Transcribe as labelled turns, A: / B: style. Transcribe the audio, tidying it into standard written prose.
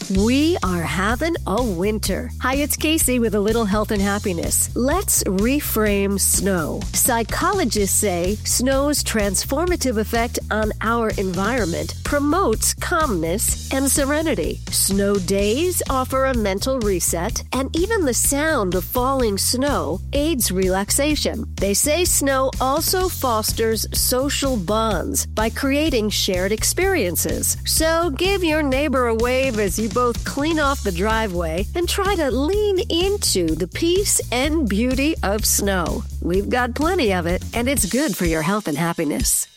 A: We are having a winter. Hi, it's Casey with a little health and happiness. Let's reframe snow. Psychologists say snow's transformative effect on our environment promotes calmness and serenity. Snow days offer a mental reset, and even the sound of falling snow aids relaxation. They say snow also fosters social bonds by creating shared experiences. So give your neighbor a wave as you both clean off the driveway and try to lean into the peace and beauty of snow. We've got plenty of it, and it's good for your health and happiness.